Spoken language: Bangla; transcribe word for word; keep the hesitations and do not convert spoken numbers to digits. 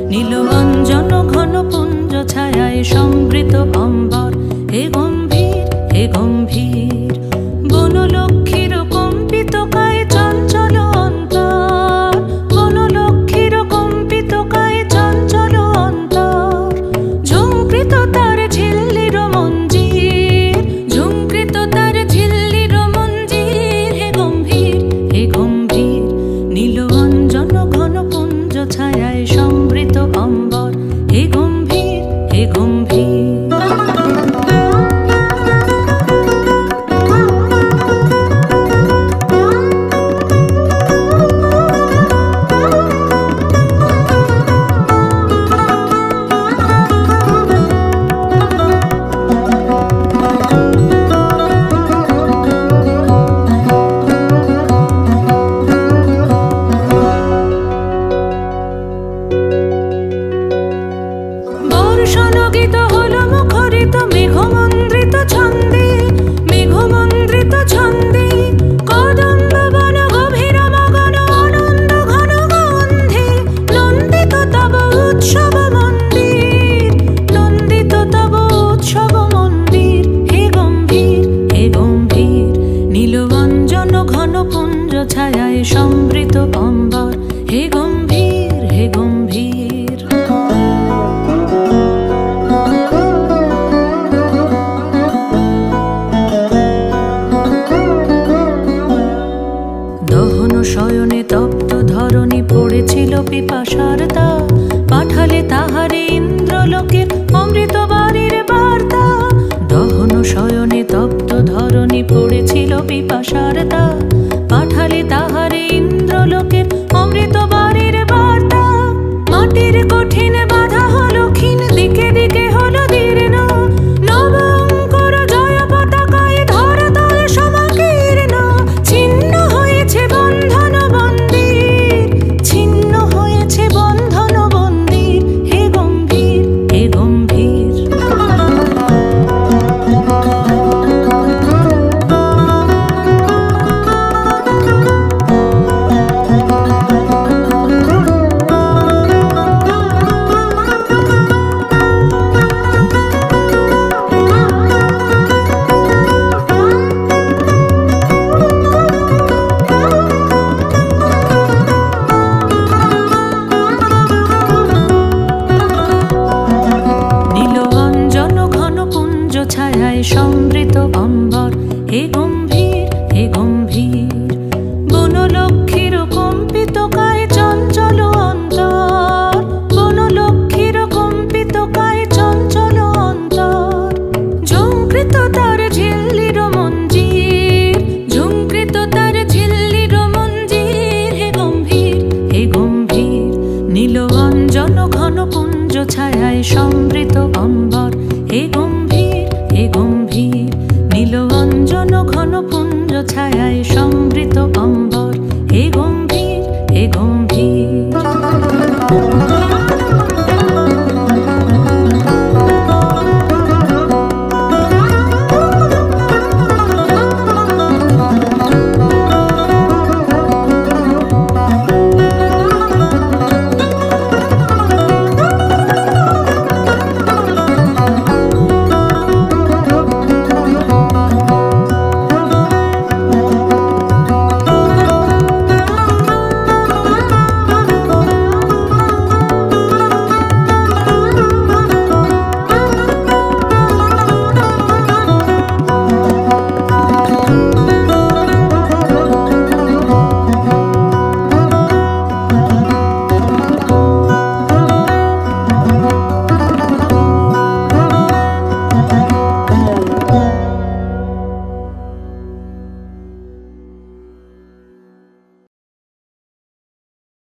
নীল অঞ্জন ঘন পুঞ্জ ছায়ায় সমৃত অম্বর, হে গম্ভীর হে গম্ভীর। বনলক্ষ্মীর কম্পিত কায় চঞ্চল অন্তর, বনলক্ষ্মীর কম্পিত কায় চঞ্চল অন্তর। ঝুঙ্কৃত তার ঝিল্লির মঞ্জির, ঝুঙ্কৃত তার ঝিল্লির মঞ্জির। হে গম্ভীর হে গম্ভীর। নীল অঞ্জন ঘন পুঞ্জ ছায়ায় সমৃত অম্বর, হে গম্ভীর হে গম্ভীর। বর্ষণগীত হল মুখরিত মেঘমন্দ্রিত ছন্দে, মেঘমন্দ্রিত ছন্দে। কদম্ব বন গভীর মগন আনন্দ ঘন গন্ধে, নন্দিত তব উৎসব মন্দির, নন্দিত তব উৎসব মন্দির। হে গম্ভীর হে গম্ভীর। নীল অঞ্জন ঘন পুঞ্জ ছায়ায় সমৃত অম্বর, হে গম্ভীর হে গম্ভীর। দহন শয়নে তপ্ত ধরণী পড়েছিল পিপাসার তা, পাঠালে তাহারে ইন্দ্রলোকের অমৃত বাড়ির বার্তা। দহন শয়নে তপ্ত ধরণী পড়েছিল পিপাসার তা, পাঠালে তাহারে ইন্দ্রলোকের অমৃত বাড়ির বার্তা। মাটির কঠিন বাধা হলো ক্ষীণ, দিকে দিকে হলো দীর্ণ, নব অঙ্কুর জয় পতাকায় ধরাতল সমাকীর্ণ। ছিন্ন হয়েছে বন্ধন বন্দির, ছিন্ন হয়েছে বন্ধন বন্দির। হে গম্ভীর হে গম্ভীর। ছায়ায় সমৃত অম্বর, হে গম্ভীর হে গম্ভীর। বনলক্ষ্মীর কম্পিত কায় চঞ্চল অন্তর, বনলক্ষ্মীর কম্পিত কায় চঞ্চল অন্তর। ঝুঙ্কৃত তার ঝিল্লির মঞ্জির, ঝুঙ্কৃত তার ঝিল্লির মঞ্জির। হে গম্ভীর হে গম্ভীর। নীল অঞ্জন ঘন পুঞ্জ ছায়ায় সমৃত অম্বর, হে গম্ভীর হে গম্ভীর। নীল অঞ্জন ঘন পুঞ্জ ছায়ায় সমৃত অম্বর, হে গম্ভীর হে গম্ভীর।